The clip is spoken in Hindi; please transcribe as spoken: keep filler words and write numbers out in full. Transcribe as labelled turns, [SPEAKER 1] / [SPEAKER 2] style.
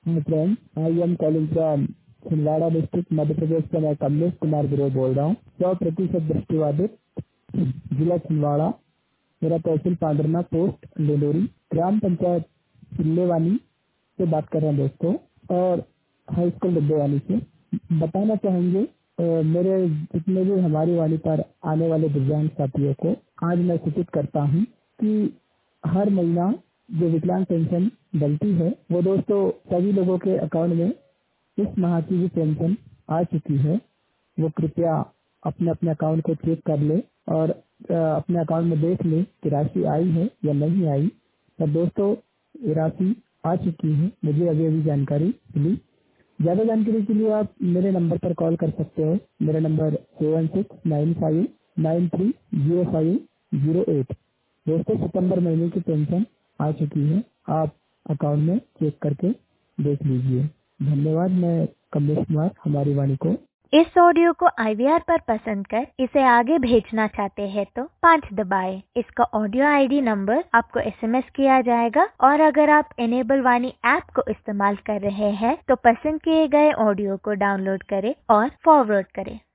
[SPEAKER 1] Hi friends, I am calling from Chhindwara district Madhya Pradesh से। मैं कमलेश कुमार गिरोह बोल रहा हूँ। सौ प्रतिशत दृष्टिबाधित जिला छिंदवाड़ा, मेरा तहसील पांडरना, पोस्ट लेलोरी, ग्राम पंचायत चिल्लेवानी से बात कर रहे हैं दोस्तों, और हाई स्कूल डब्बेवाली से। बताना चाहेंगे अ, मेरे जितने भी हमारी वाली पर आने वाले दिव्यांग साथियों को आज मैं सूचित करता हूँ कि हर महीना जो विकलांग पेंशन डलती है वो दोस्तों सभी लोगों के अकाउंट में इस माह की भी पेंशन आ चुकी है। वो कृपया अपने अपने अकाउंट को चेक कर ले और अ, अपने अकाउंट में देख ले कि राशि आई है या नहीं आई। तो दोस्तों ये राशि आ चुकी है, मुझे अभी अभी जानकारी मिली। ज्यादा जानकारी के लिए आप मेरे नंबर पर कॉल कर सकते हो। मेरा नंबर seven six nine five nine three zero five zero eight. दोस्तों सितंबर महीने की पेंशन आ चुकी है, आप अकाउंट में चेक करके देख लीजिए। धन्यवाद। मैं कमलेश कुमार, हमारी वाणी को।
[SPEAKER 2] इस ऑडियो को आई वी आर पर पसंद कर इसे आगे भेजना चाहते हैं तो पाँच दबाएं। इसका ऑडियो आई डी नंबर आपको एस एम एस किया जाएगा, और अगर आप एनेबल वाणी ऐप को इस्तेमाल कर रहे हैं तो पसंद किए गए ऑडियो को डाउनलोड करें और फॉरवर्ड करें।